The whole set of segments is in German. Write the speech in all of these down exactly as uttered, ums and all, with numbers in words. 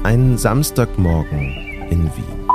Ein Samstagmorgen in Wien.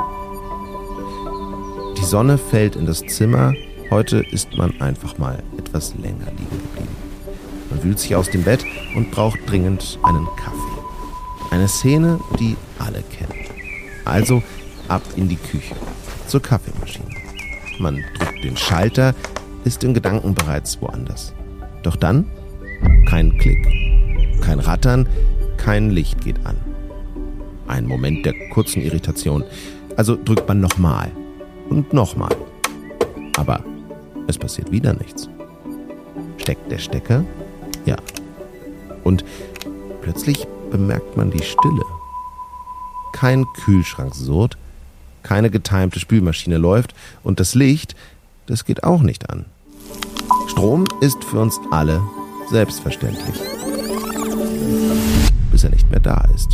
Die Sonne fällt in das Zimmer. Heute ist man einfach mal etwas länger liegen geblieben. Man wühlt sich aus dem Bett und braucht dringend einen Kaffee. Eine Szene, die alle kennen. Also ab in die Küche, zur Kaffeemaschine. Man drückt den Schalter, ist in Gedanken bereits woanders. Doch dann kein Klick, kein Rattern, kein Licht geht an. Ein Moment der kurzen Irritation. Also drückt man nochmal und nochmal. Aber es passiert wieder nichts. Steckt der Stecker? Ja. Und plötzlich bemerkt man die Stille. Kein Kühlschrank surrt, keine getimte Spülmaschine läuft und das Licht, das geht auch nicht an. Strom ist für uns alle selbstverständlich. Bis er nicht mehr da ist.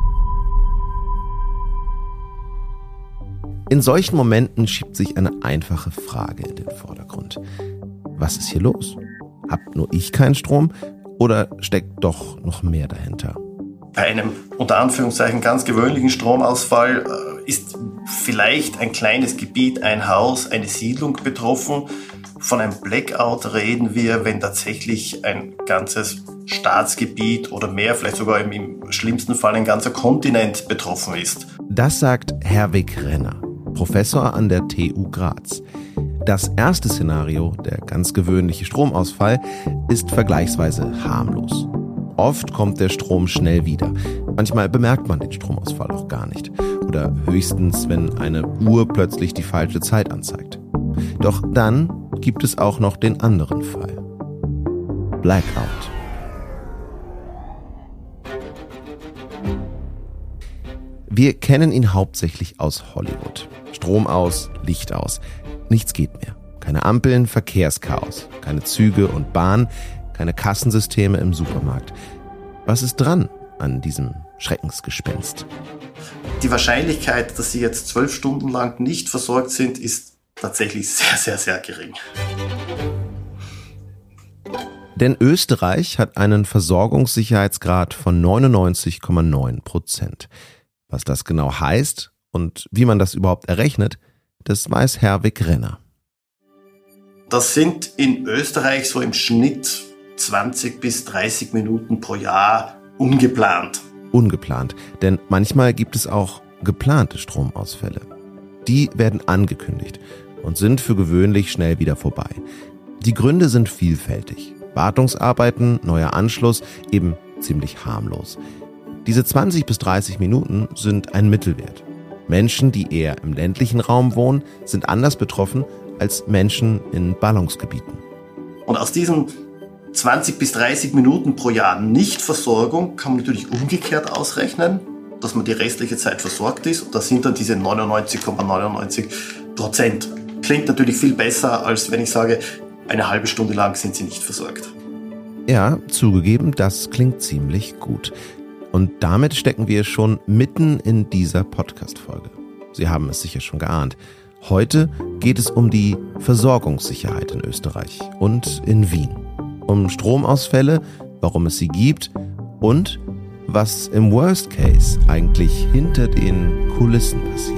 In solchen Momenten schiebt sich eine einfache Frage in den Vordergrund. Was ist hier los? Hab nur ich keinen Strom oder steckt doch noch mehr dahinter? Bei einem unter Anführungszeichen ganz gewöhnlichen Stromausfall ist vielleicht ein kleines Gebiet, ein Haus, eine Siedlung betroffen. Von einem Blackout reden wir, wenn tatsächlich ein ganzes Staatsgebiet oder mehr, vielleicht sogar im, im schlimmsten Fall ein ganzer Kontinent betroffen ist. Das sagt Herwig Renner, Professor an der T U Graz. Das erste Szenario, der ganz gewöhnliche Stromausfall, ist vergleichsweise harmlos. Oft kommt der Strom schnell wieder. Manchmal bemerkt man den Stromausfall auch gar nicht. Oder höchstens, wenn eine Uhr plötzlich die falsche Zeit anzeigt. Doch dann gibt es auch noch den anderen Fall. Blackout. Wir kennen ihn hauptsächlich aus Hollywood. Strom aus, Licht aus. Nichts geht mehr. Keine Ampeln, Verkehrschaos. Keine Züge und Bahn, keine Kassensysteme im Supermarkt. Was ist dran an diesem Schreckensgespenst? Die Wahrscheinlichkeit, dass Sie jetzt zwölf Stunden lang nicht versorgt sind, ist tatsächlich sehr, sehr, sehr gering. Denn Österreich hat einen Versorgungssicherheitsgrad von neunundneunzig Komma neun Prozent. Was das genau heißt und wie man das überhaupt errechnet, das weiß Herwig Renner. Das sind in Österreich so im Schnitt zwanzig bis dreißig Minuten pro Jahr ungeplant. Ungeplant, denn manchmal gibt es auch geplante Stromausfälle. Die werden angekündigt und sind für gewöhnlich schnell wieder vorbei. Die Gründe sind vielfältig. Wartungsarbeiten, neuer Anschluss, eben ziemlich harmlos. Diese zwanzig bis dreißig Minuten sind ein Mittelwert. Menschen, die eher im ländlichen Raum wohnen, sind anders betroffen als Menschen in Ballungsgebieten. Und aus diesen zwanzig bis dreißig Minuten pro Jahr Nichtversorgung kann man natürlich umgekehrt ausrechnen, dass man die restliche Zeit versorgt ist. Und das sind dann diese neunundneunzig Komma neunundneunzig Prozent. Klingt natürlich viel besser, als wenn ich sage, eine halbe Stunde lang sind sie nicht versorgt. Ja, zugegeben, das klingt ziemlich gut. Und damit stecken wir schon mitten in dieser Podcast-Folge. Sie haben es sicher schon geahnt. Heute geht es um die Versorgungssicherheit in Österreich und in Wien. Um Stromausfälle, warum es sie gibt und was im Worst Case eigentlich hinter den Kulissen passiert.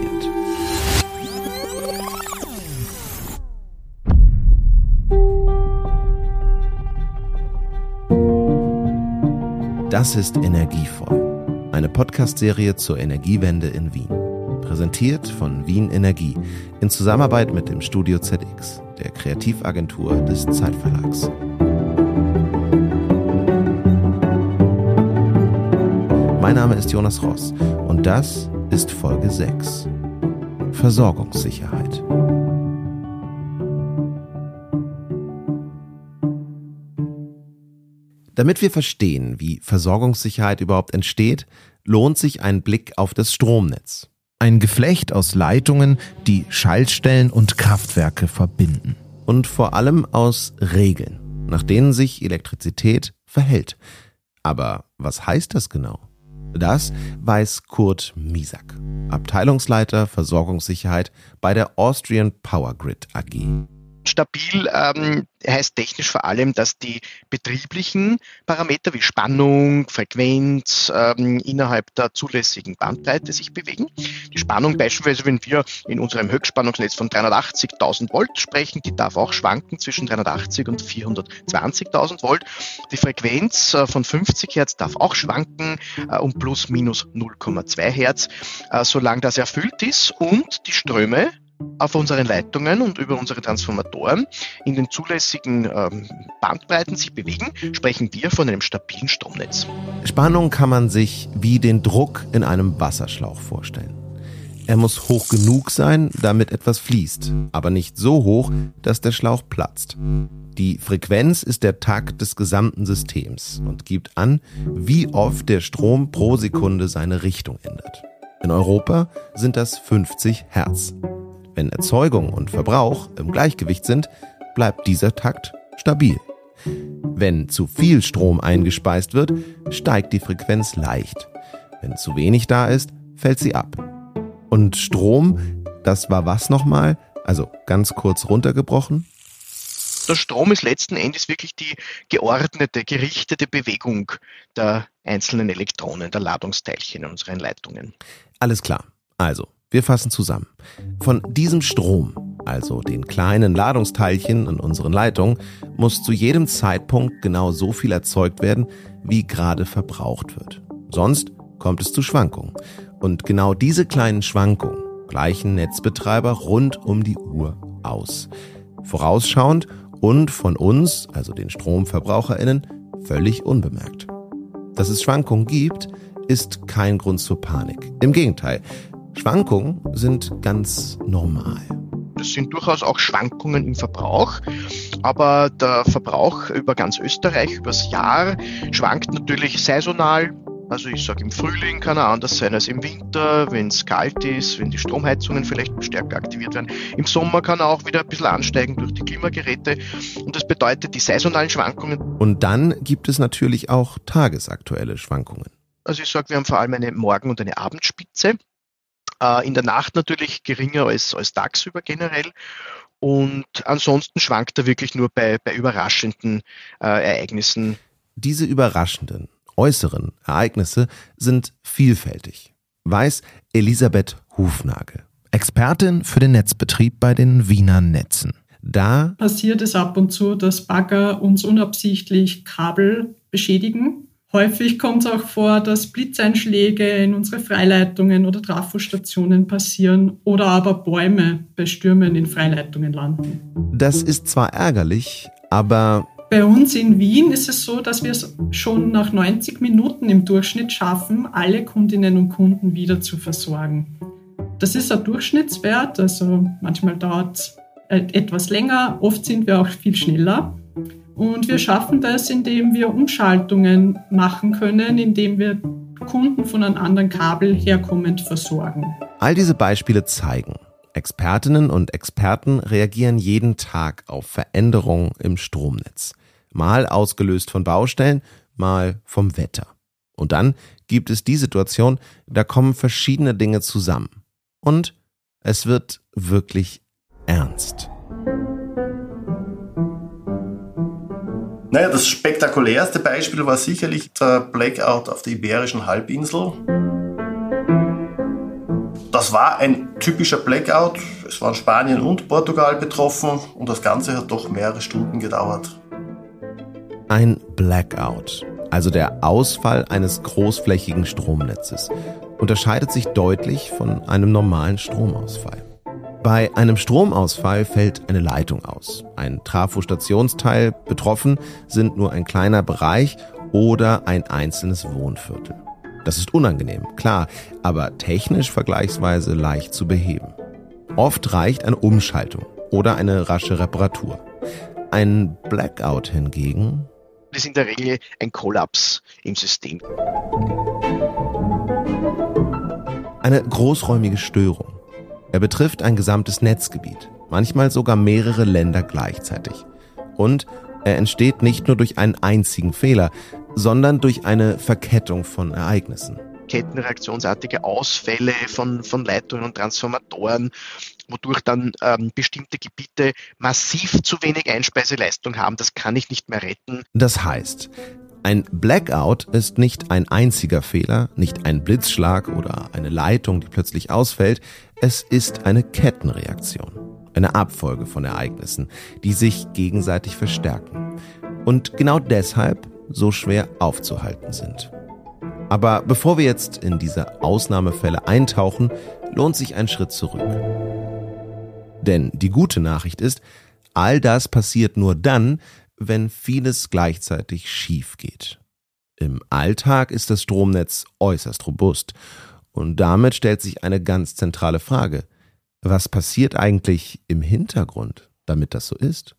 Das ist Energievoll, eine Podcast-Serie zur Energiewende in Wien. Präsentiert von Wien Energie in Zusammenarbeit mit dem Studio Z X, der Kreativagentur des Zeitverlags. Mein Name ist Jonas Ross und das ist Folge sechs. Versorgungssicherheit. Damit wir verstehen, wie Versorgungssicherheit überhaupt entsteht, lohnt sich ein Blick auf das Stromnetz. Ein Geflecht aus Leitungen, die Schaltstellen und Kraftwerke verbinden. Und vor allem aus Regeln, nach denen sich Elektrizität verhält. Aber was heißt das genau? Das weiß Kurt Miesack, Abteilungsleiter Versorgungssicherheit bei der Austrian Power Grid A G. Stabil ähm, heißt technisch vor allem, dass die betrieblichen Parameter wie Spannung, Frequenz ähm, innerhalb der zulässigen Bandbreite sich bewegen. Die Spannung beispielsweise, wenn wir in unserem Höchstspannungsnetz von dreihundertachtzigtausend Volt sprechen, die darf auch schwanken zwischen dreihundertachtzig und vierhundertzwanzigtausend Volt. Die Frequenz äh, von fünfzig Hertz darf auch schwanken äh, um plus minus null Komma zwei Hertz, äh, solange das erfüllt ist und die Ströme auf unseren Leitungen und über unsere Transformatoren in den zulässigen ähm, Bandbreiten sich bewegen, sprechen wir von einem stabilen Stromnetz. Spannung kann man sich wie den Druck in einem Wasserschlauch vorstellen. Er muss hoch genug sein, damit etwas fließt, aber nicht so hoch, dass der Schlauch platzt. Die Frequenz ist der Takt des gesamten Systems und gibt an, wie oft der Strom pro Sekunde seine Richtung ändert. In Europa sind das fünfzig Hertz. Wenn Erzeugung und Verbrauch im Gleichgewicht sind, bleibt dieser Takt stabil. Wenn zu viel Strom eingespeist wird, steigt die Frequenz leicht. Wenn zu wenig da ist, fällt sie ab. Und Strom, das war was nochmal? Also ganz kurz runtergebrochen? Der Strom ist letzten Endes wirklich die geordnete, gerichtete Bewegung der einzelnen Elektronen, der Ladungsteilchen in unseren Leitungen. Alles klar. Also, wir fassen zusammen. Von diesem Strom, also den kleinen Ladungsteilchen in unseren Leitungen, muss zu jedem Zeitpunkt genau so viel erzeugt werden, wie gerade verbraucht wird. Sonst kommt es zu Schwankungen. Und genau diese kleinen Schwankungen gleichen Netzbetreiber rund um die Uhr aus. Vorausschauend und von uns, also den StromverbraucherInnen, völlig unbemerkt. Dass es Schwankungen gibt, ist kein Grund zur Panik. Im Gegenteil, Schwankungen sind ganz normal. Das sind durchaus auch Schwankungen im Verbrauch, aber der Verbrauch über ganz Österreich, übers Jahr, schwankt natürlich saisonal. Also ich sage, im Frühling kann er anders sein als im Winter, wenn es kalt ist, wenn die Stromheizungen vielleicht stärker aktiviert werden. Im Sommer kann er auch wieder ein bisschen ansteigen durch die Klimageräte und das bedeutet die saisonalen Schwankungen. Und dann gibt es natürlich auch tagesaktuelle Schwankungen. Also ich sage, wir haben vor allem eine Morgen- und eine Abendspitze. Äh, in der Nacht natürlich geringer als, als tagsüber generell. Und ansonsten schwankt er wirklich nur bei, bei überraschenden äh, Ereignissen. Diese überraschenden äußeren Ereignisse sind vielfältig, weiß Elisabeth Hufnagel, Expertin für den Netzbetrieb bei den Wiener Netzen. Da passiert es ab und zu, dass Bagger uns unabsichtlich Kabel beschädigen. Häufig kommt es auch vor, dass Blitzeinschläge in unsere Freileitungen oder Trafostationen passieren oder aber Bäume bei Stürmen in Freileitungen landen. Das ist zwar ärgerlich, aber bei uns in Wien ist es so, dass wir es schon nach neunzig Minuten im Durchschnitt schaffen, alle Kundinnen und Kunden wieder zu versorgen. Das ist ein Durchschnittswert, also manchmal dauert es etwas länger, oft sind wir auch viel schneller. Und wir schaffen das, indem wir Umschaltungen machen können, indem wir Kunden von einem anderen Kabel herkommend versorgen. All diese Beispiele zeigen, Expertinnen und Experten reagieren jeden Tag auf Veränderungen im Stromnetz. Mal ausgelöst von Baustellen, mal vom Wetter. Und dann gibt es die Situation, da kommen verschiedene Dinge zusammen. Und es wird wirklich ernst. Naja, das spektakulärste Beispiel war sicherlich der Blackout auf der Iberischen Halbinsel. Das war ein typischer Blackout. Es waren Spanien und Portugal betroffen und das Ganze hat doch mehrere Stunden gedauert. Ein Blackout, also der Ausfall eines großflächigen Stromnetzes, unterscheidet sich deutlich von einem normalen Stromausfall. Bei einem Stromausfall fällt eine Leitung aus. Ein Trafostationsteil, betroffen sind nur ein kleiner Bereich oder ein einzelnes Wohnviertel. Das ist unangenehm, klar, aber technisch vergleichsweise leicht zu beheben. Oft reicht eine Umschaltung oder eine rasche Reparatur. Ein Blackout hingegen ist in der Regel ein Kollaps im System. Eine großräumige Störung. Er betrifft ein gesamtes Netzgebiet, manchmal sogar mehrere Länder gleichzeitig. Und er entsteht nicht nur durch einen einzigen Fehler, sondern durch eine Verkettung von Ereignissen. Kettenreaktionsartige Ausfälle von, von Leitungen und Transformatoren wodurch dann ähm, bestimmte Gebiete massiv zu wenig Einspeiseleistung haben. Das kann ich nicht mehr retten. Das heißt, ein Blackout ist nicht ein einziger Fehler, nicht ein Blitzschlag oder eine Leitung, die plötzlich ausfällt. Es ist eine Kettenreaktion, eine Abfolge von Ereignissen, die sich gegenseitig verstärken und genau deshalb so schwer aufzuhalten sind. Aber bevor wir jetzt in diese Ausnahmefälle eintauchen, lohnt sich ein Schritt zurück. Denn die gute Nachricht ist, all das passiert nur dann, wenn vieles gleichzeitig schief geht. Im Alltag ist das Stromnetz äußerst robust und damit stellt sich eine ganz zentrale Frage. Was passiert eigentlich im Hintergrund, damit das so ist?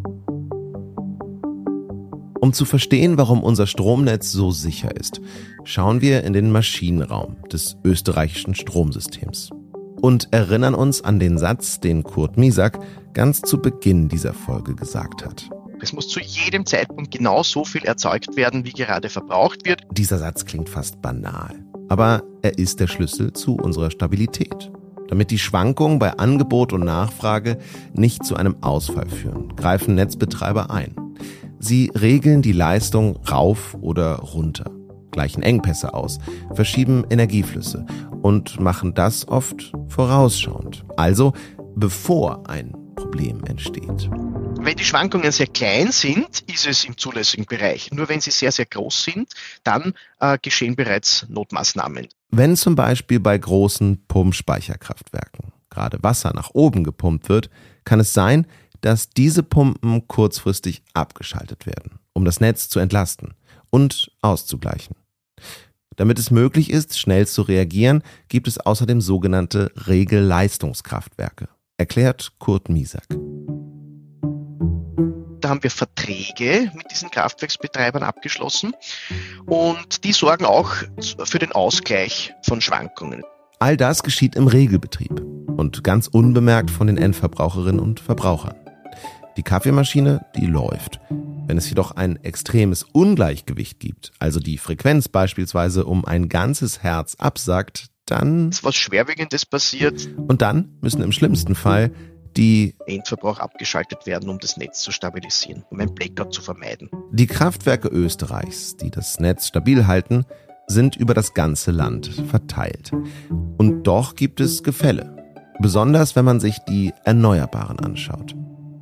Um zu verstehen, warum unser Stromnetz so sicher ist, schauen wir in den Maschinenraum des österreichischen Stromsystems und erinnern uns an den Satz, den Kurt Miesack ganz zu Beginn dieser Folge gesagt hat. Es muss zu jedem Zeitpunkt genau so viel erzeugt werden, wie gerade verbraucht wird. Dieser Satz klingt fast banal, aber er ist der Schlüssel zu unserer Stabilität. Damit die Schwankungen bei Angebot und Nachfrage nicht zu einem Ausfall führen, greifen Netzbetreiber ein. Sie regeln die Leistung rauf oder runter, gleichen Engpässe aus, verschieben Energieflüsse und machen das oft vorausschauend, also bevor ein Problem entsteht. Wenn die Schwankungen sehr klein sind, ist es im zulässigen Bereich. Nur wenn sie sehr, sehr groß sind, dann äh, geschehen bereits Notmaßnahmen. Wenn zum Beispiel bei großen Pumpspeicherkraftwerken gerade Wasser nach oben gepumpt wird, kann es sein, dass diese Pumpen kurzfristig abgeschaltet werden, um das Netz zu entlasten und auszugleichen. Damit es möglich ist, schnell zu reagieren, gibt es außerdem sogenannte Regelleistungskraftwerke, erklärt Kurt Miesack. Da haben wir Verträge mit diesen Kraftwerksbetreibern abgeschlossen und die sorgen auch für den Ausgleich von Schwankungen. All das geschieht im Regelbetrieb und ganz unbemerkt von den Endverbraucherinnen und Verbrauchern. Die Kaffeemaschine, die läuft. Wenn es jedoch ein extremes Ungleichgewicht gibt, also die Frequenz beispielsweise um ein ganzes Hertz absackt, dann... Ist was Schwerwiegendes passiert. Und dann müssen im schlimmsten Fall die Endverbrauch abgeschaltet werden, um das Netz zu stabilisieren, um ein Blackout zu vermeiden. Die Kraftwerke Österreichs, die das Netz stabil halten, sind über das ganze Land verteilt. Und doch gibt es Gefälle, besonders wenn man sich die Erneuerbaren anschaut.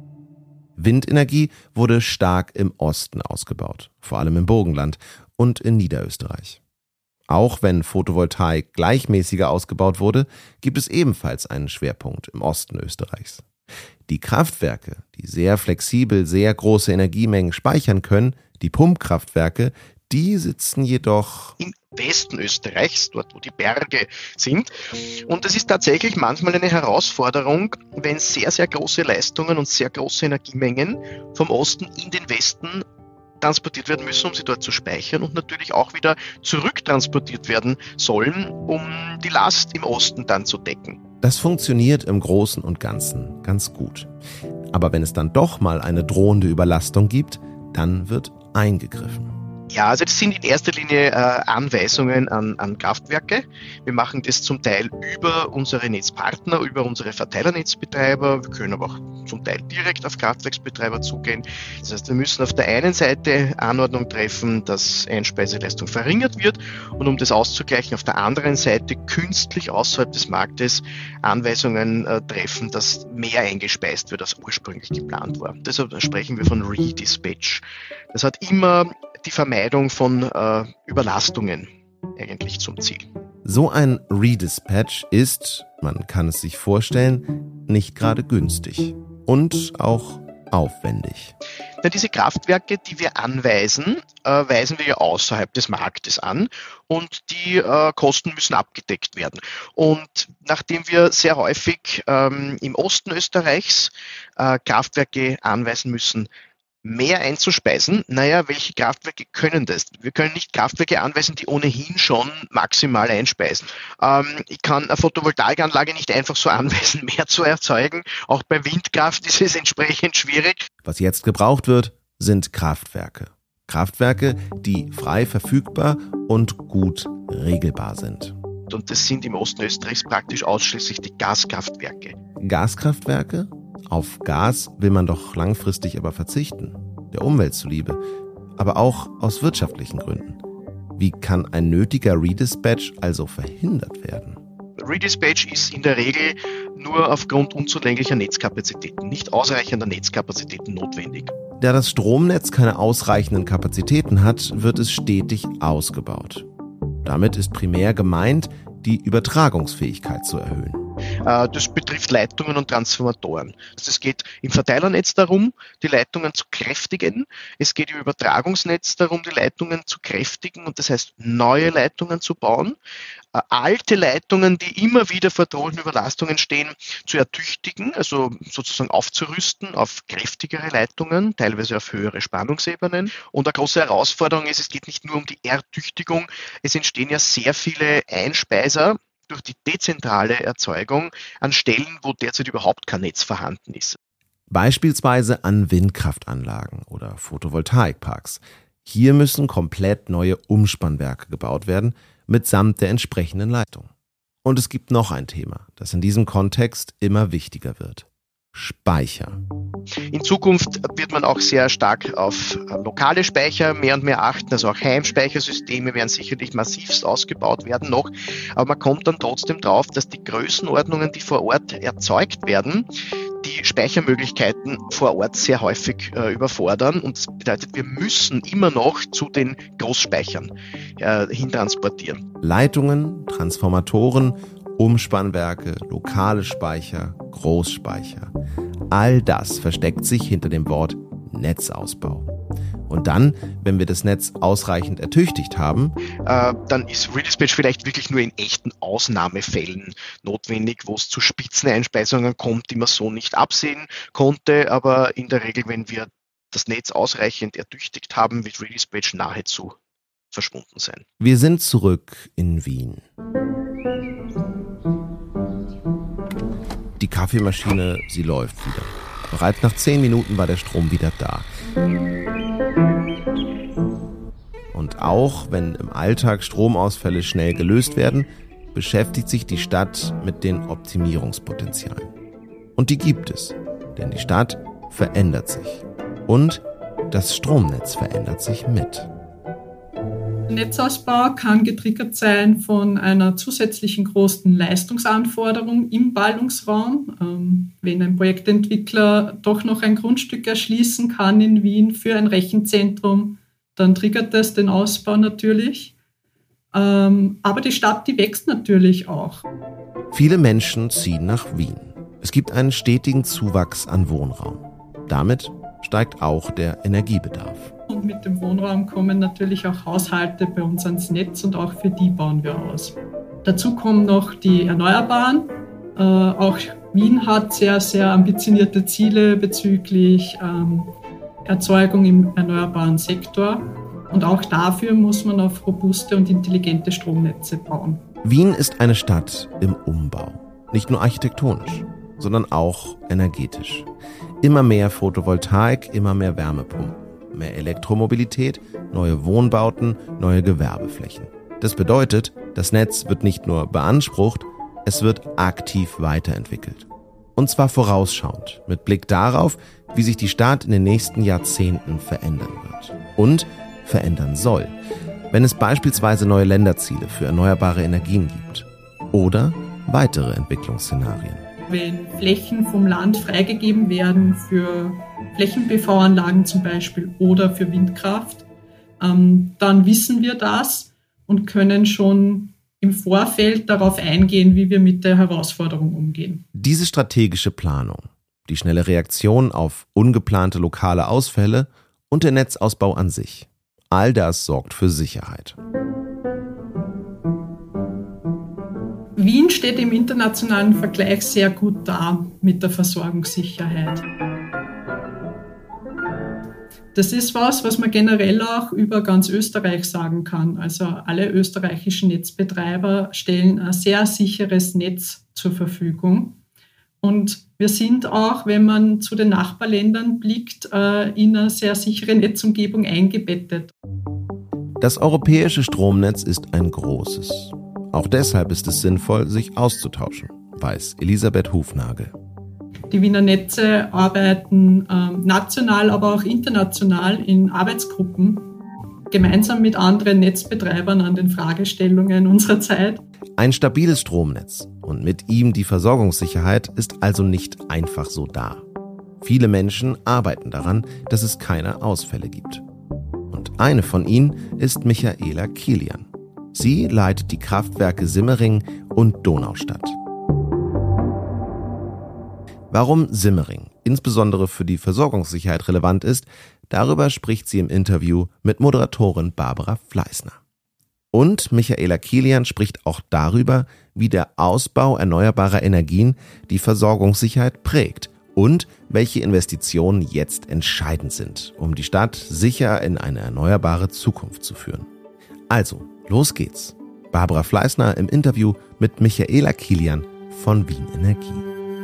Windenergie wurde stark im Osten ausgebaut, vor allem im Burgenland und in Niederösterreich. Auch wenn Photovoltaik gleichmäßiger ausgebaut wurde, gibt es ebenfalls einen Schwerpunkt im Osten Österreichs. Die Kraftwerke, die sehr flexibel sehr große Energiemengen speichern können, die Pumpkraftwerke, die sitzen jedoch im Westen Österreichs, dort wo die Berge sind. Und es ist tatsächlich manchmal eine Herausforderung, wenn sehr, sehr große Leistungen und sehr große Energiemengen vom Osten in den Westen transportiert werden müssen, um sie dort zu speichern und natürlich auch wieder zurücktransportiert werden sollen, um die Last im Osten dann zu decken. Das funktioniert im Großen und Ganzen ganz gut. Aber wenn es dann doch mal eine drohende Überlastung gibt, dann wird eingegriffen. Ja, also das sind in erster Linie äh, Anweisungen an, an Kraftwerke. Wir machen das zum Teil über unsere Netzpartner, über unsere Verteilernetzbetreiber. Wir können aber auch zum Teil direkt auf Kraftwerksbetreiber zugehen. Das heißt, wir müssen auf der einen Seite Anordnung treffen, dass Einspeiseleistung verringert wird und um das auszugleichen, auf der anderen Seite künstlich außerhalb des Marktes Anweisungen äh, treffen, dass mehr eingespeist wird, als ursprünglich geplant war. Deshalb sprechen wir von Redispatch. Das hat immer die Vermeidung von äh, Überlastungen eigentlich zum Ziel. So ein Redispatch ist, man kann es sich vorstellen, nicht gerade günstig und auch aufwendig. Denn diese Kraftwerke, die wir anweisen, äh, weisen wir ja außerhalb des Marktes an und die äh, Kosten müssen abgedeckt werden. Und nachdem wir sehr häufig ähm, im Osten Österreichs äh, Kraftwerke anweisen müssen, mehr einzuspeisen, naja, welche Kraftwerke können das? Wir können nicht Kraftwerke anweisen, die ohnehin schon maximal einspeisen. Ähm, ich kann eine Photovoltaikanlage nicht einfach so anweisen, mehr zu erzeugen. Auch bei Windkraft ist es entsprechend schwierig. Was jetzt gebraucht wird, sind Kraftwerke. Kraftwerke, die frei verfügbar und gut regelbar sind. Und das sind im Osten Österreichs praktisch ausschließlich die Gaskraftwerke. Gaskraftwerke? Auf Gas will man doch langfristig aber verzichten, der Umwelt zuliebe, aber auch aus wirtschaftlichen Gründen. Wie kann ein nötiger Redispatch also verhindert werden? Redispatch ist in der Regel nur aufgrund unzulänglicher Netzkapazitäten, nicht ausreichender Netzkapazitäten notwendig. Da das Stromnetz keine ausreichenden Kapazitäten hat, wird es stetig ausgebaut. Damit ist primär gemeint, die Übertragungsfähigkeit zu erhöhen. Das betrifft Leitungen und Transformatoren. Es geht im Verteilernetz darum, die Leitungen zu kräftigen. Es geht im Übertragungsnetz darum, die Leitungen zu kräftigen und das heißt, neue Leitungen zu bauen. Alte Leitungen, die immer wieder vor drohenden Überlastungen stehen, zu ertüchtigen, also sozusagen aufzurüsten auf kräftigere Leitungen, teilweise auf höhere Spannungsebenen. Und eine große Herausforderung ist, es geht nicht nur um die Ertüchtigung, es entstehen ja sehr viele Einspeiser durch die dezentrale Erzeugung an Stellen, wo derzeit überhaupt kein Netz vorhanden ist. Beispielsweise an Windkraftanlagen oder Photovoltaikparks. Hier müssen komplett neue Umspannwerke gebaut werden, mitsamt der entsprechenden Leitung. Und es gibt noch ein Thema, das in diesem Kontext immer wichtiger wird. Speicher. In Zukunft wird man auch sehr stark auf lokale Speicher mehr und mehr achten, also auch Heimspeichersysteme werden sicherlich massivst ausgebaut werden noch, aber man kommt dann trotzdem drauf, dass die Größenordnungen, die vor Ort erzeugt werden, die Speichermöglichkeiten vor Ort sehr häufig äh, überfordern und das bedeutet, wir müssen immer noch zu den Großspeichern äh, hintransportieren. Leitungen, Transformatoren, Umspannwerke, lokale Speicher, Großspeicher. All das versteckt sich hinter dem Wort Netzausbau. Und dann, wenn wir das Netz ausreichend ertüchtigt haben, äh, dann ist Redispatch vielleicht wirklich nur in echten Ausnahmefällen notwendig, wo es zu Spitzeneinspeisungen kommt, die man so nicht absehen konnte. Aber in der Regel, wenn wir das Netz ausreichend ertüchtigt haben, wird Redispatch nahezu verschwunden sein. Wir sind zurück in Wien. Die Kaffeemaschine, sie läuft wieder. Bereits nach zehn Minuten war der Strom wieder da. Und auch wenn im Alltag Stromausfälle schnell gelöst werden, beschäftigt sich die Stadt mit den Optimierungspotenzialen. Und die gibt es, denn die Stadt verändert sich. Und das Stromnetz verändert sich mit. Der Netzausbau kann getriggert sein von einer zusätzlichen großen Leistungsanforderung im Ballungsraum. Ähm, wenn ein Projektentwickler doch noch ein Grundstück erschließen kann in Wien für ein Rechenzentrum, dann triggert das den Ausbau natürlich. Ähm, aber die Stadt, die wächst natürlich auch. Viele Menschen ziehen nach Wien. Es gibt einen stetigen Zuwachs an Wohnraum. Damit steigt auch der Energiebedarf. Und mit dem Wohnraum kommen natürlich auch Haushalte bei uns ans Netz und auch für die bauen wir aus. Dazu kommen noch die Erneuerbaren. Äh, auch Wien hat sehr, sehr ambitionierte Ziele bezüglich ähm, Erzeugung im erneuerbaren Sektor. Und auch dafür muss man auf robuste und intelligente Stromnetze bauen. Wien ist eine Stadt im Umbau. Nicht nur architektonisch, sondern auch energetisch. Immer mehr Photovoltaik, immer mehr Wärmepumpen. Mehr Elektromobilität, neue Wohnbauten, neue Gewerbeflächen. Das bedeutet, das Netz wird nicht nur beansprucht, es wird aktiv weiterentwickelt. Und zwar vorausschauend, mit Blick darauf, wie sich die Stadt in den nächsten Jahrzehnten verändern wird. Und verändern soll, wenn es beispielsweise neue Länderziele für erneuerbare Energien gibt. Oder weitere Entwicklungsszenarien. Wenn Flächen vom Land freigegeben werden für Flächen-P V-Anlagen zum Beispiel oder für Windkraft, ähm, dann wissen wir das und können schon im Vorfeld darauf eingehen, wie wir mit der Herausforderung umgehen. Diese strategische Planung, die schnelle Reaktion auf ungeplante lokale Ausfälle und der Netzausbau an sich, all das sorgt für Sicherheit. Wien steht im internationalen Vergleich sehr gut da mit der Versorgungssicherheit. Das ist was, was man generell auch über ganz Österreich sagen kann. Also alle österreichischen Netzbetreiber stellen ein sehr sicheres Netz zur Verfügung. Und wir sind auch, wenn man zu den Nachbarländern blickt, in eine sehr sichere Netzumgebung eingebettet. Das europäische Stromnetz ist ein großes. Auch deshalb ist es sinnvoll, sich auszutauschen, weiß Elisabeth Hufnagel. Die Wiener Netze arbeiten ähm, national, aber auch international in Arbeitsgruppen, gemeinsam mit anderen Netzbetreibern an den Fragestellungen unserer Zeit. Ein stabiles Stromnetz und mit ihm die Versorgungssicherheit ist also nicht einfach so da. Viele Menschen arbeiten daran, dass es keine Ausfälle gibt. Und eine von ihnen ist Michaela Kilian. Sie leitet die Kraftwerke Simmering und Donaustadt. Warum Simmering insbesondere für die Versorgungssicherheit relevant ist, darüber spricht sie im Interview mit Moderatorin Barbara Fleißner. Und Michaela Kilian spricht auch darüber, wie der Ausbau erneuerbarer Energien die Versorgungssicherheit prägt und welche Investitionen jetzt entscheidend sind, um die Stadt sicher in eine erneuerbare Zukunft zu führen. Also, los geht's. Barbara Fleißner im Interview mit Michaela Kilian von Wien Energie.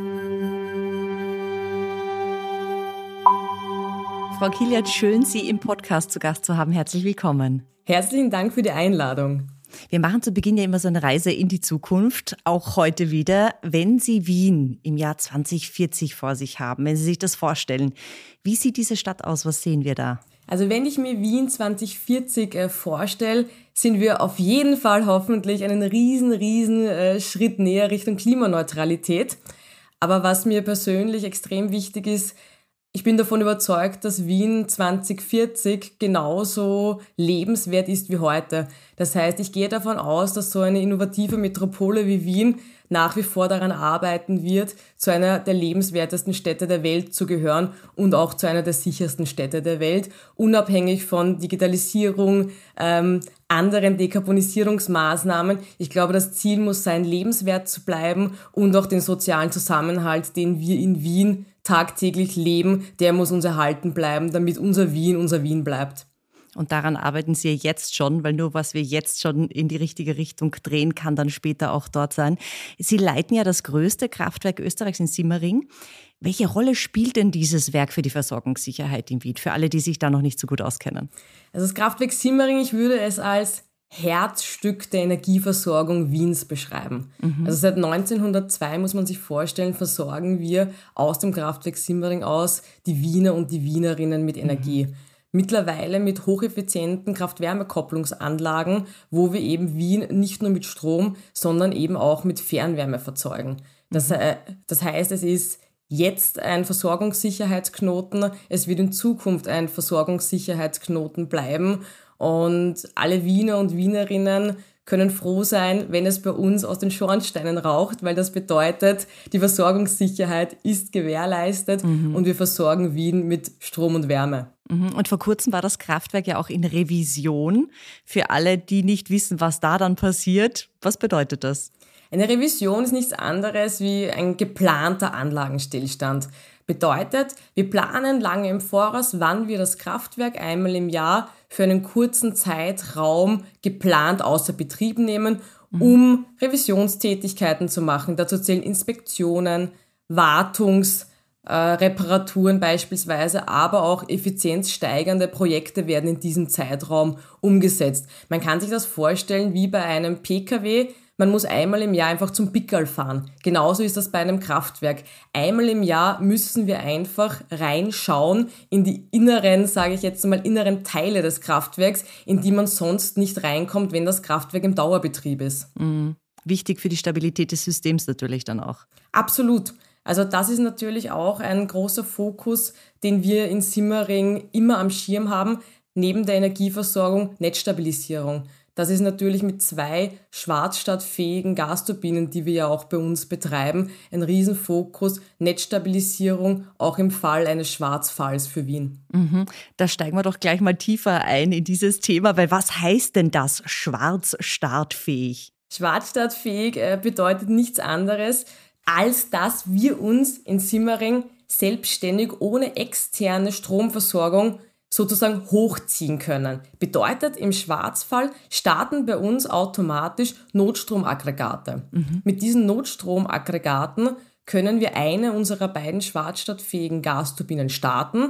Frau Kilian, schön, Sie im Podcast zu Gast zu haben. Herzlich willkommen. Herzlichen Dank für die Einladung. Wir machen zu Beginn ja immer so eine Reise in die Zukunft, auch heute wieder. Wenn Sie Wien im Jahr zwanzig vierzig vor sich haben, wenn Sie sich das vorstellen, wie sieht diese Stadt aus? Was sehen wir da? Also wenn ich mir Wien zwanzig vierzig äh, vorstelle, sind wir auf jeden Fall hoffentlich einen riesen, riesen äh, Schritt näher Richtung Klimaneutralität. Aber was mir persönlich extrem wichtig ist, ich bin davon überzeugt, dass Wien zwanzig vierzig genauso lebenswert ist wie heute. Das heißt, ich gehe davon aus, dass so eine innovative Metropole wie Wien nach wie vor daran arbeiten wird, zu einer der lebenswertesten Städte der Welt zu gehören und auch zu einer der sichersten Städte der Welt, unabhängig von Digitalisierung, ähm, anderen Dekarbonisierungsmaßnahmen. Ich glaube, das Ziel muss sein, lebenswert zu bleiben und auch den sozialen Zusammenhalt, den wir in Wien tagtäglich leben, der muss uns erhalten bleiben, damit unser Wien unser Wien bleibt. Und daran arbeiten Sie jetzt schon, weil nur was wir jetzt schon in die richtige Richtung drehen, kann dann später auch dort sein. Sie leiten ja das größte Kraftwerk Österreichs in Simmering. Welche Rolle spielt denn dieses Werk für die Versorgungssicherheit in Wien, für alle, die sich da noch nicht so gut auskennen? Also das Kraftwerk Simmering, ich würde es als Herzstück der Energieversorgung Wiens beschreiben. Mhm. Also seit neunzehnhundertzwei, muss man sich vorstellen, versorgen wir aus dem Kraftwerk Simmering aus die Wiener und die Wienerinnen mit Energie. Mhm. Mittlerweile mit hocheffizienten Kraft-Wärme-Kopplungsanlagen, wo wir eben Wien nicht nur mit Strom, sondern eben auch mit Fernwärme verzeugen. Das, äh, das heißt, es ist jetzt ein Versorgungssicherheitsknoten, es wird in Zukunft ein Versorgungssicherheitsknoten bleiben. Und alle Wiener und Wienerinnen können froh sein, wenn es bei uns aus den Schornsteinen raucht, weil das bedeutet, die Versorgungssicherheit ist gewährleistet mhm. und wir versorgen Wien mit Strom und Wärme. Mhm. Und vor kurzem war das Kraftwerk ja auch in Revision. Für alle, die nicht wissen, was da dann passiert, was bedeutet das? Eine Revision ist nichts anderes wie ein geplanter Anlagenstillstand. Bedeutet, wir planen lange im Voraus, wann wir das Kraftwerk einmal im Jahr für einen kurzen Zeitraum geplant außer Betrieb nehmen, um Revisionstätigkeiten zu machen. Dazu zählen Inspektionen, Wartungs-, äh, Reparaturen beispielsweise, aber auch effizienzsteigernde Projekte werden in diesem Zeitraum umgesetzt. Man kann sich das vorstellen wie bei einem P K W. Man muss einmal im Jahr einfach zum Pickerl fahren. Genauso ist das bei einem Kraftwerk. Einmal im Jahr müssen wir einfach reinschauen in die inneren, sage ich jetzt mal, inneren Teile des Kraftwerks, in die man sonst nicht reinkommt, wenn das Kraftwerk im Dauerbetrieb ist. Mhm. Wichtig für die Stabilität des Systems natürlich dann auch. Absolut. Also das ist natürlich auch ein großer Fokus, den wir in Simmering immer am Schirm haben, neben der Energieversorgung, Netzstabilisierung. Das ist natürlich mit zwei schwarzstadtfähigen Gasturbinen, die wir ja auch bei uns betreiben, ein Riesenfokus, Netzstabilisierung, auch im Fall eines Schwarzfalls für Wien. Mhm. Da steigen wir doch gleich mal tiefer ein in dieses Thema, weil was heißt denn das, schwarzstartfähig? Schwarzstartfähig äh, bedeutet nichts anderes, als dass wir uns in Simmering selbstständig ohne externe Stromversorgung sozusagen hochziehen können. Bedeutet, im Schwarzfall starten bei uns automatisch Notstromaggregate. Mhm. Mit diesen Notstromaggregaten können wir eine unserer beiden schwarzstartfähigen Gasturbinen starten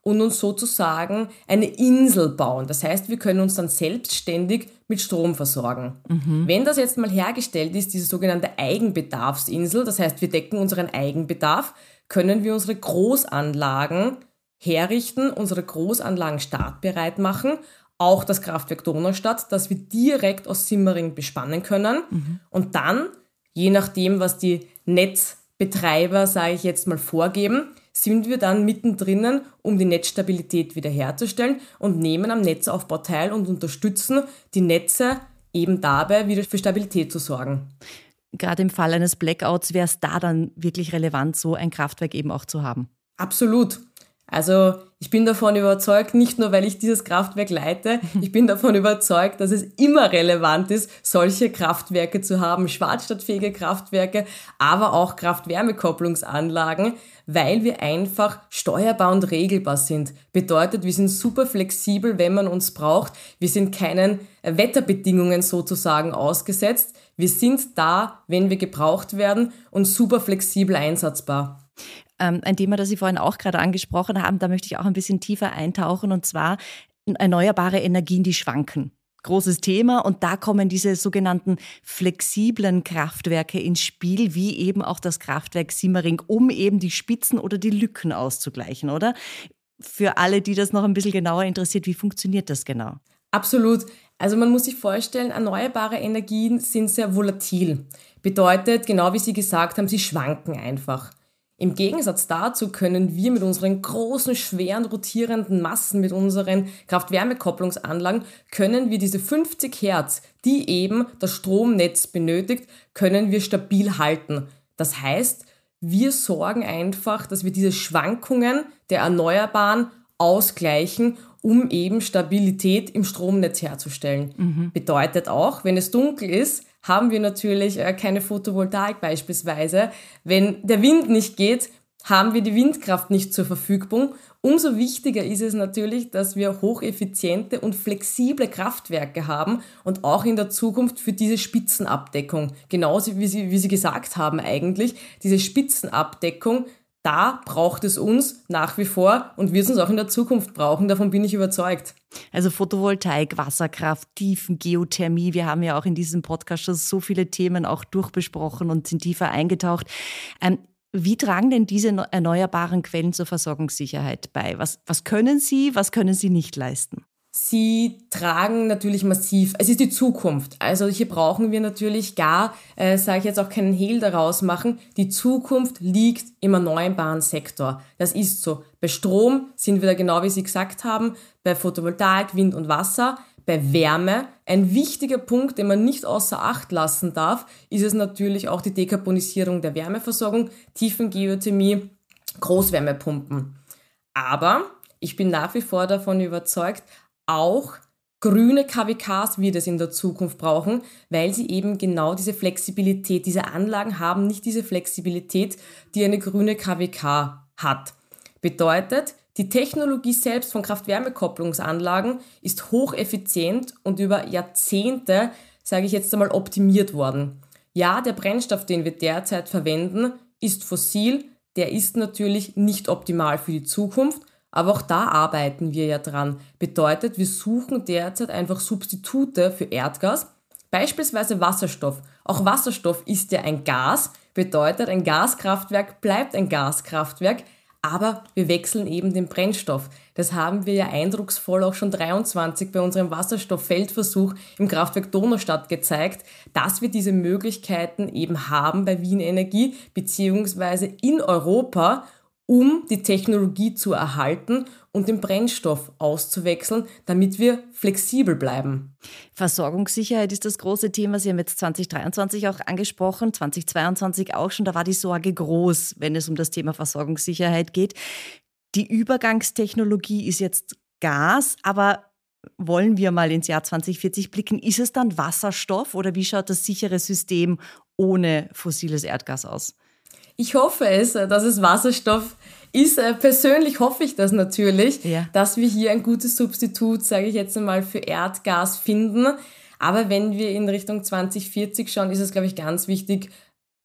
und uns sozusagen eine Insel bauen. Das heißt, wir können uns dann selbstständig mit Strom versorgen. Mhm. Wenn das jetzt mal hergestellt ist, diese sogenannte Eigenbedarfsinsel, das heißt, wir decken unseren Eigenbedarf, können wir unsere Großanlagen herrichten, unsere Großanlagen startbereit machen, auch das Kraftwerk Donaustadt, das wir direkt aus Simmering bespannen können. Mhm. Und dann, je nachdem, was die Netzbetreiber, sage ich jetzt mal, vorgeben, sind wir dann mittendrin, um die Netzstabilität wiederherzustellen und nehmen am Netzaufbau teil und unterstützen die Netze eben dabei, wieder für Stabilität zu sorgen. Gerade im Fall eines Blackouts wäre es da dann wirklich relevant, so ein Kraftwerk eben auch zu haben. Absolut. Also ich bin davon überzeugt, nicht nur, weil ich dieses Kraftwerk leite, ich bin davon überzeugt, dass es immer relevant ist, solche Kraftwerke zu haben, schwarzstadtfähige Kraftwerke, aber auch Kraft-Wärme-Kopplungsanlagen, weil wir einfach steuerbar und regelbar sind. Bedeutet, wir sind super flexibel, wenn man uns braucht. Wir sind keinen Wetterbedingungen sozusagen ausgesetzt. Wir sind da, wenn wir gebraucht werden und super flexibel einsatzbar. Ein Thema, das Sie vorhin auch gerade angesprochen haben, da möchte ich auch ein bisschen tiefer eintauchen, und zwar erneuerbare Energien, die schwanken. Großes Thema, und da kommen diese sogenannten flexiblen Kraftwerke ins Spiel, wie eben auch das Kraftwerk Simmering, um eben die Spitzen oder die Lücken auszugleichen, oder? Für alle, die das noch ein bisschen genauer interessiert, wie funktioniert das genau? Absolut. Also man muss sich vorstellen, erneuerbare Energien sind sehr volatil. Bedeutet, genau wie Sie gesagt haben, sie schwanken einfach. Im Gegensatz dazu können wir mit unseren großen, schweren, rotierenden Massen, mit unseren Kraft-Wärme-Kopplungsanlagen, können wir diese fünfzig Hertz, die eben das Stromnetz benötigt, können wir stabil halten. Das heißt, wir sorgen einfach, dass wir diese Schwankungen der Erneuerbaren ausgleichen, um eben Stabilität im Stromnetz herzustellen. Mhm. Bedeutet auch, wenn es dunkel ist, haben wir natürlich keine Photovoltaik beispielsweise. Wenn der Wind nicht geht, haben wir die Windkraft nicht zur Verfügung. Umso wichtiger ist es natürlich, dass wir hocheffiziente und flexible Kraftwerke haben und auch in der Zukunft für diese Spitzenabdeckung. Genauso wie Sie, wie Sie gesagt haben eigentlich, diese Spitzenabdeckung, da braucht es uns nach wie vor und wird es uns auch in der Zukunft brauchen. Davon bin ich überzeugt. Also Photovoltaik, Wasserkraft, Tiefengeothermie. Wir haben ja auch in diesem Podcast schon so viele Themen auch durchbesprochen und sind tiefer eingetaucht. Ähm, wie tragen denn diese erneuerbaren Quellen zur Versorgungssicherheit bei? Was, was können sie, was können sie nicht leisten? Sie tragen natürlich massiv, es ist die Zukunft. Also hier brauchen wir natürlich gar, äh, sage ich jetzt auch keinen Hehl daraus machen, die Zukunft liegt im erneuerbaren Sektor. Das ist so. Bei Strom sind wir da genau wie Sie gesagt haben, bei Photovoltaik, Wind und Wasser, bei Wärme. Ein wichtiger Punkt, den man nicht außer Acht lassen darf, ist es natürlich auch die Dekarbonisierung der Wärmeversorgung, Tiefengeothermie, Großwärmepumpen. Aber ich bin nach wie vor davon überzeugt, auch grüne K W Ks wird es in der Zukunft brauchen, weil sie eben genau diese Flexibilität, diese Anlagen haben nicht diese Flexibilität, die eine grüne K W K hat. Bedeutet, die Technologie selbst von Kraft-Wärme-Kopplungsanlagen ist hocheffizient und über Jahrzehnte, sage ich jetzt einmal, optimiert worden. Ja, der Brennstoff, den wir derzeit verwenden, ist fossil, der ist natürlich nicht optimal für die Zukunft, aber auch da arbeiten wir ja dran. Bedeutet, wir suchen derzeit einfach Substitute für Erdgas, beispielsweise Wasserstoff. Auch Wasserstoff ist ja ein Gas, bedeutet, ein Gaskraftwerk bleibt ein Gaskraftwerk, aber wir wechseln eben den Brennstoff. Das haben wir ja eindrucksvoll auch schon dreiundzwanzig bei unserem Wasserstofffeldversuch im Kraftwerk Donaustadt gezeigt, dass wir diese Möglichkeiten eben haben bei Wien Energie beziehungsweise in Europa, um die Technologie zu erhalten und den Brennstoff auszuwechseln, damit wir flexibel bleiben. Versorgungssicherheit ist das große Thema. Sie haben jetzt zwanzig dreiundzwanzig auch angesprochen, zwanzig zweiundzwanzig auch schon. Da war die Sorge groß, wenn es um das Thema Versorgungssicherheit geht. Die Übergangstechnologie ist jetzt Gas, aber wollen wir mal ins Jahr zwanzig vierzig blicken? Ist es dann Wasserstoff oder wie schaut das sichere System ohne fossiles Erdgas aus? Ich hoffe es, dass es Wasserstoff ist. Persönlich hoffe ich das natürlich, ja, dass wir hier ein gutes Substitut, sage ich jetzt einmal, für Erdgas finden. Aber wenn wir in Richtung zwanzig vierzig schauen, ist es, glaube ich, ganz wichtig,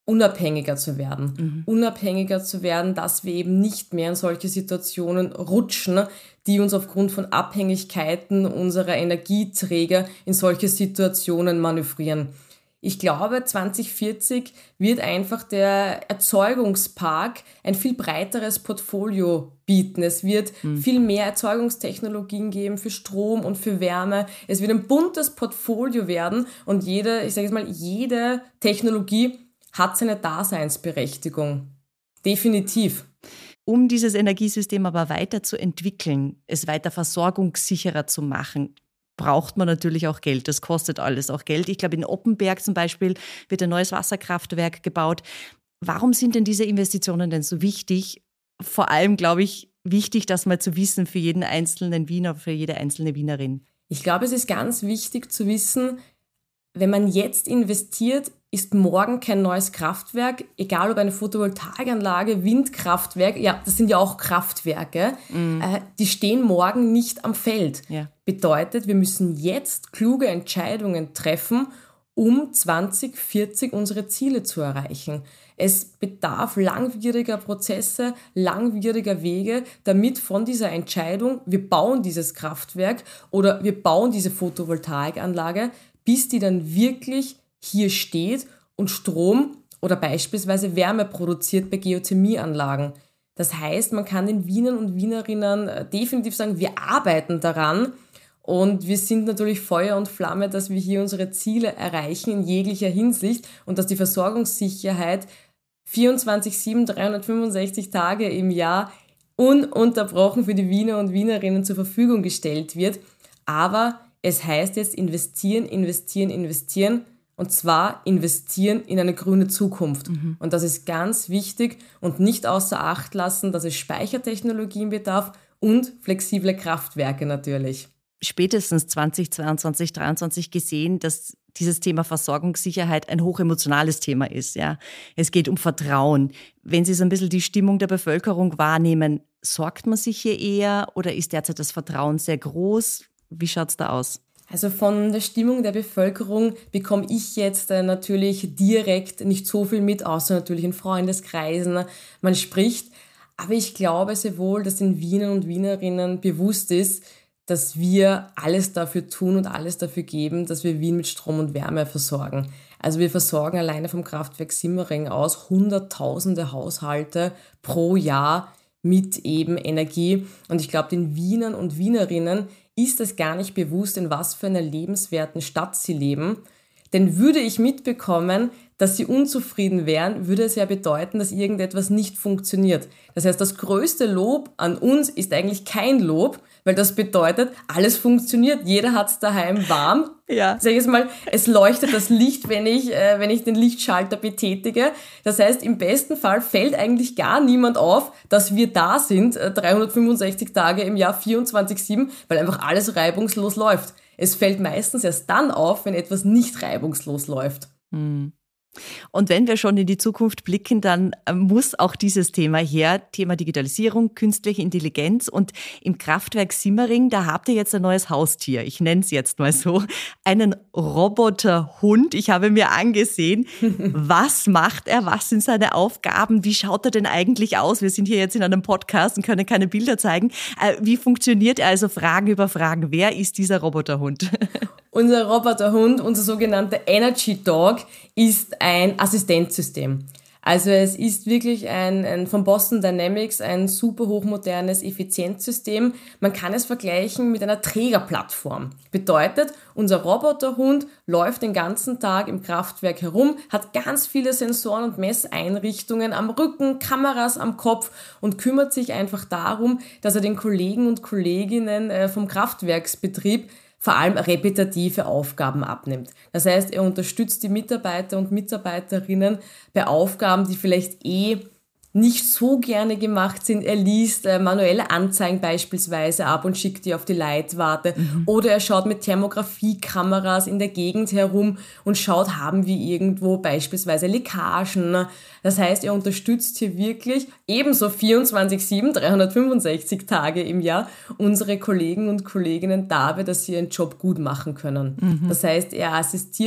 unabhängiger zu werden. Mhm. Unabhängiger zu werden, dass wir eben nicht mehr in solche Situationen rutschen, die uns aufgrund von Abhängigkeiten unserer Energieträger in solche Situationen manövrieren. Ich glaube, zwanzig vierzig wird einfach der Erzeugungspark ein viel breiteres Portfolio bieten. Es wird mhm. viel mehr Erzeugungstechnologien geben für Strom und für Wärme. Es wird ein buntes Portfolio werden und jede, ich sage jetzt mal, jede Technologie hat seine Daseinsberechtigung. Definitiv. Um dieses Energiesystem aber weiterzuentwickeln, es weiter versorgungssicherer zu machen, braucht man natürlich auch Geld. Das kostet alles auch Geld. Ich glaube, in Oppenberg zum Beispiel wird ein neues Wasserkraftwerk gebaut. Warum sind denn diese Investitionen denn so wichtig? Vor allem, glaube ich, wichtig, das mal zu wissen für jeden einzelnen Wiener, für jede einzelne Wienerin. Ich glaube, es ist ganz wichtig zu wissen, wenn man jetzt investiert, ist morgen kein neues Kraftwerk, egal ob eine Photovoltaikanlage, Windkraftwerk, ja, das sind ja auch Kraftwerke, mm. äh, die stehen morgen nicht am Feld. Ja. Bedeutet, wir müssen jetzt kluge Entscheidungen treffen, um zwanzig vierzig unsere Ziele zu erreichen. Es bedarf langwieriger Prozesse, langwieriger Wege, damit von dieser Entscheidung, wir bauen dieses Kraftwerk oder wir bauen diese Photovoltaikanlage, bis die dann wirklich hier steht und Strom oder beispielsweise Wärme produziert bei Geothermieanlagen. Das heißt, man kann den Wienern und Wienerinnen definitiv sagen, wir arbeiten daran und wir sind natürlich Feuer und Flamme, dass wir hier unsere Ziele erreichen in jeglicher Hinsicht und dass die Versorgungssicherheit vierundzwanzig sieben, dreihundertfünfundsechzig Tage im Jahr ununterbrochen für die Wiener und Wienerinnen zur Verfügung gestellt wird. Aber es heißt jetzt investieren, investieren, investieren und zwar investieren in eine grüne Zukunft. Mhm. Und das ist ganz wichtig und nicht außer Acht lassen, dass es Speichertechnologien bedarf und flexible Kraftwerke natürlich. Spätestens zwanzig zweiundzwanzig, dreiundzwanzig gesehen, dass dieses Thema Versorgungssicherheit ein hochemotionales Thema ist. Ja. Es geht um Vertrauen. Wenn Sie so ein bisschen die Stimmung der Bevölkerung wahrnehmen, sorgt man sich hier eher oder ist derzeit das Vertrauen sehr groß? Wie schaut's da aus? Also von der Stimmung der Bevölkerung bekomme ich jetzt äh, natürlich direkt nicht so viel mit, außer natürlich in Freundeskreisen. Man spricht, aber ich glaube sehr wohl, dass den Wienern und Wienerinnen bewusst ist, dass wir alles dafür tun und alles dafür geben, dass wir Wien mit Strom und Wärme versorgen. Also wir versorgen alleine vom Kraftwerk Simmering aus hunderttausende Haushalte pro Jahr mit eben Energie. Und ich glaube, den Wienern und Wienerinnen ist es gar nicht bewusst, in was für einer lebenswerten Stadt sie leben. Denn würde ich mitbekommen, dass sie unzufrieden wären, würde es ja bedeuten, dass irgendetwas nicht funktioniert. Das heißt, das größte Lob an uns ist eigentlich kein Lob, weil das bedeutet, alles funktioniert, jeder hat es daheim warm. Ja. Sag ich jetzt mal, es leuchtet das Licht, wenn ich, äh, wenn ich den Lichtschalter betätige. Das heißt, im besten Fall fällt eigentlich gar niemand auf, dass wir da sind, äh, dreihundertfünfundsechzig Tage im Jahr, vierundzwanzig sieben, weil einfach alles reibungslos läuft. Es fällt meistens erst dann auf, wenn etwas nicht reibungslos läuft. Hm. Und wenn wir schon in die Zukunft blicken, dann muss auch dieses Thema her, Thema Digitalisierung, künstliche Intelligenz. Und im Kraftwerk Simmering, da habt ihr jetzt ein neues Haustier, ich nenne es jetzt mal so, einen Roboterhund. Ich habe mir angesehen, was macht er, was sind seine Aufgaben, wie schaut er denn eigentlich aus? Wir sind hier jetzt in einem Podcast und können keine Bilder zeigen. Wie funktioniert er? Also Fragen über Fragen. Wer ist dieser Roboterhund? Unser Roboterhund, unser sogenannter Energy Dog, ist ein Assistenzsystem. Also es ist wirklich ein, ein von Boston Dynamics ein super hochmodernes Effizienzsystem. Man kann es vergleichen mit einer Trägerplattform. Bedeutet, unser Roboterhund läuft den ganzen Tag im Kraftwerk herum, hat ganz viele Sensoren und Messeinrichtungen am Rücken, Kameras am Kopf und kümmert sich einfach darum, dass er den Kollegen und Kolleginnen vom Kraftwerksbetrieb vor allem repetitive Aufgaben abnimmt. Das heißt, er unterstützt die Mitarbeiter und Mitarbeiterinnen bei Aufgaben, die vielleicht eh nicht so gerne gemacht sind. Er liest äh, manuelle Anzeigen beispielsweise ab und schickt die auf die Leitwarte. Mhm. Oder er schaut mit Thermografiekameras in der Gegend herum und schaut, haben wir irgendwo beispielsweise Leckagen. Das heißt, er unterstützt hier wirklich ebenso vierundzwanzig sieben, dreihundertfünfundsechzig Tage im Jahr unsere Kollegen und Kolleginnen dabei, dass sie ihren Job gut machen können. Mhm. Das heißt, er assistiert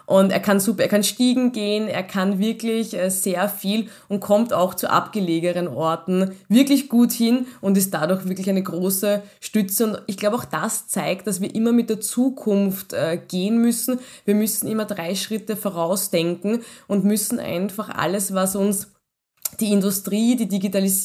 Und er kann super, er kann Stiegen gehen, er kann wirklich äh, sehr viel und kommt auch zu abgelegenen Orten wirklich gut hin und ist dadurch wirklich eine große Stütze. Und ich glaube, auch das zeigt, dass wir immer mit der Zukunft äh, gehen müssen. Wir müssen immer drei Schritte vorausdenken und müssen einfach alles, was uns die Industrie, die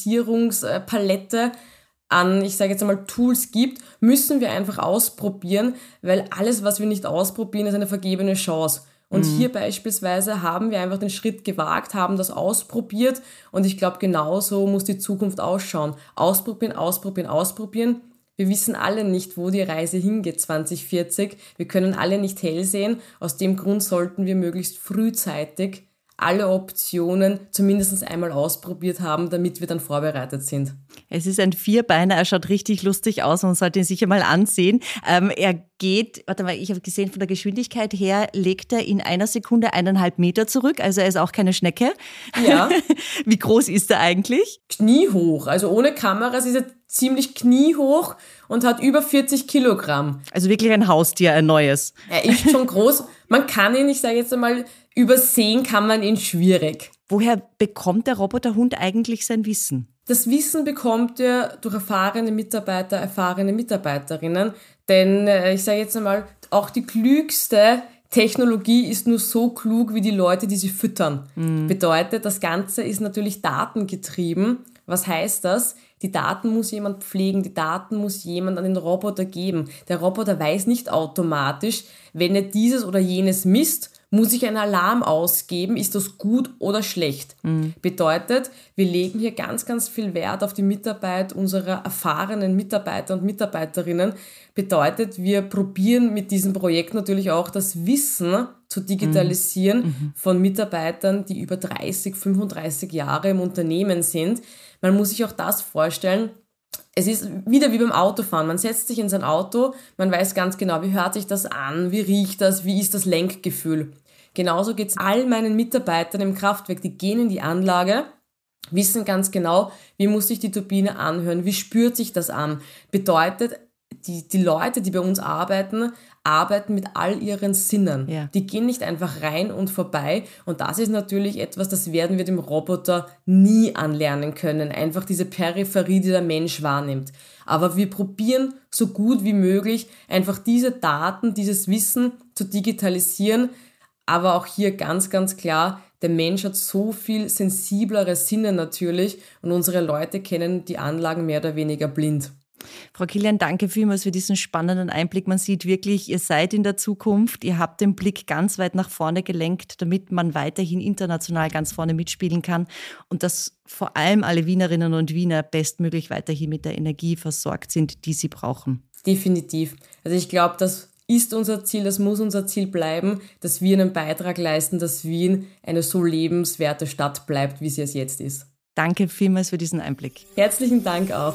Digitalisierungspalette an, ich sage jetzt einmal, Tools gibt, müssen wir einfach ausprobieren, weil alles, was wir nicht ausprobieren, ist eine vergebene Chance. Und mhm. hier beispielsweise haben wir einfach den Schritt gewagt, haben das ausprobiert und ich glaube, genauso muss die Zukunft ausschauen. Ausprobieren, ausprobieren, ausprobieren. Wir wissen alle nicht, wo die Reise hingeht zwanzig vierzig. Wir können alle nicht hell sehen. Aus dem Grund sollten wir möglichst frühzeitig alle Optionen zumindest einmal ausprobiert haben, damit wir dann vorbereitet sind. Es ist ein Vierbeiner, er schaut richtig lustig aus, man sollte ihn sicher mal ansehen. Ähm, er geht, warte mal, ich habe gesehen, von der Geschwindigkeit her legt er in einer Sekunde eineinhalb Meter zurück, also er ist auch keine Schnecke. Ja. Wie groß ist er eigentlich? Kniehoch, also ohne Kameras ist er ziemlich kniehoch und hat über vierzig Kilogramm. Also wirklich ein Haustier, ein neues. Er ist schon groß, man kann ihn, ich sage jetzt einmal, übersehen kann man ihn schwierig. Woher bekommt der Roboterhund eigentlich sein Wissen? Das Wissen bekommt er durch erfahrene Mitarbeiter, erfahrene Mitarbeiterinnen. Denn äh, ich sage jetzt einmal, auch die klügste Technologie ist nur so klug wie die Leute, die sie füttern. Mhm. Bedeutet, das Ganze ist natürlich datengetrieben. Was heißt das? Die Daten muss jemand pflegen, die Daten muss jemand an den Roboter geben. Der Roboter weiß nicht automatisch, wenn er dieses oder jenes misst, muss ich einen Alarm ausgeben, ist das gut oder schlecht? Mhm. Bedeutet, wir legen hier ganz, ganz viel Wert auf die Mitarbeit unserer erfahrenen Mitarbeiter und Mitarbeiterinnen. Bedeutet, wir probieren mit diesem Projekt natürlich auch das Wissen zu digitalisieren mhm. von Mitarbeitern, die über dreißig, fünfunddreißig Jahre im Unternehmen sind. Man muss sich auch das vorstellen, es ist wieder wie beim Autofahren. Man setzt sich in sein Auto, man weiß ganz genau, wie hört sich das an, wie riecht das, wie ist das Lenkgefühl. Genauso geht es all meinen Mitarbeitern im Kraftwerk, die gehen in die Anlage, wissen ganz genau, wie muss sich die Turbine anhören, wie spürt sich das an. Bedeutet, die, die Leute, die bei uns arbeiten, arbeiten mit all ihren Sinnen. Ja. Die gehen nicht einfach rein und vorbei. Und das ist natürlich etwas, das werden wir dem Roboter nie anlernen können. Einfach diese Peripherie, die der Mensch wahrnimmt. Aber wir probieren so gut wie möglich, einfach diese Daten, dieses Wissen zu digitalisieren. Aber auch hier ganz, ganz klar, der Mensch hat so viel sensiblere Sinne natürlich. Und unsere Leute kennen die Anlagen mehr oder weniger blind. Frau Kilian, danke vielmals für diesen spannenden Einblick. Man sieht wirklich, ihr seid in der Zukunft, ihr habt den Blick ganz weit nach vorne gelenkt, damit man weiterhin international ganz vorne mitspielen kann und dass vor allem alle Wienerinnen und Wiener bestmöglich weiterhin mit der Energie versorgt sind, die sie brauchen. Definitiv. Also ich glaube, das ist unser Ziel, das muss unser Ziel bleiben, dass wir einen Beitrag leisten, dass Wien eine so lebenswerte Stadt bleibt, wie sie es jetzt ist. Danke vielmals für diesen Einblick. Herzlichen Dank auch.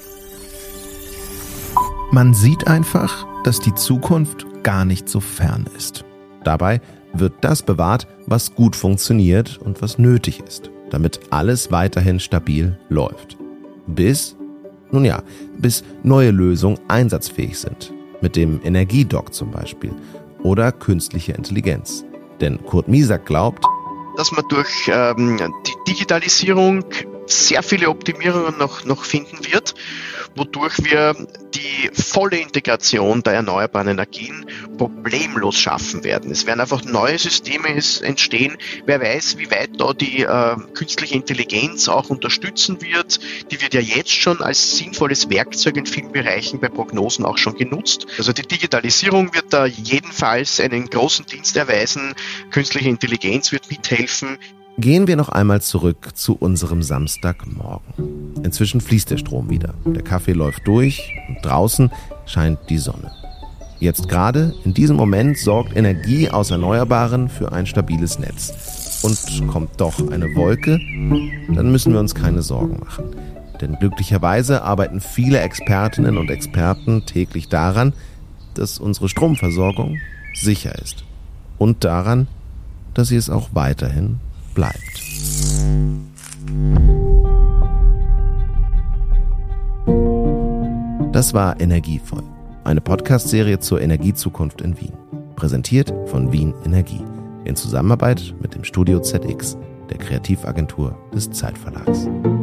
Man sieht einfach, dass die Zukunft gar nicht so fern ist. Dabei wird das bewahrt, was gut funktioniert und was nötig ist, damit alles weiterhin stabil läuft. Bis, nun ja, bis neue Lösungen einsatzfähig sind. Mit dem Energiedock zum Beispiel. Oder künstliche Intelligenz. Denn Kurt Miesack glaubt, dass man durch ähm, die Digitalisierung sehr viele Optimierungen noch, noch finden wird, wodurch wir die volle Integration der erneuerbaren Energien problemlos schaffen werden. Es werden einfach neue Systeme entstehen. Wer weiß, wie weit da die äh, künstliche Intelligenz auch unterstützen wird. Die wird ja jetzt schon als sinnvolles Werkzeug in vielen Bereichen bei Prognosen auch schon genutzt. Also die Digitalisierung wird da jedenfalls einen großen Dienst erweisen. Künstliche Intelligenz wird mithelfen. Gehen wir noch einmal zurück zu unserem Samstagmorgen. Inzwischen fließt der Strom wieder. Der Kaffee läuft durch und draußen scheint die Sonne. Jetzt gerade, in diesem Moment, sorgt Energie aus Erneuerbaren für ein stabiles Netz. Und kommt doch eine Wolke, dann müssen wir uns keine Sorgen machen. Denn glücklicherweise arbeiten viele Expertinnen und Experten täglich daran, dass unsere Stromversorgung sicher ist. Und daran, dass sie es auch weiterhin bleibt. Das war Energievoll, eine Podcast-Serie zur Energiezukunft in Wien. Präsentiert von Wien Energie in Zusammenarbeit mit dem Studio Z X, der Kreativagentur des Zeitverlags.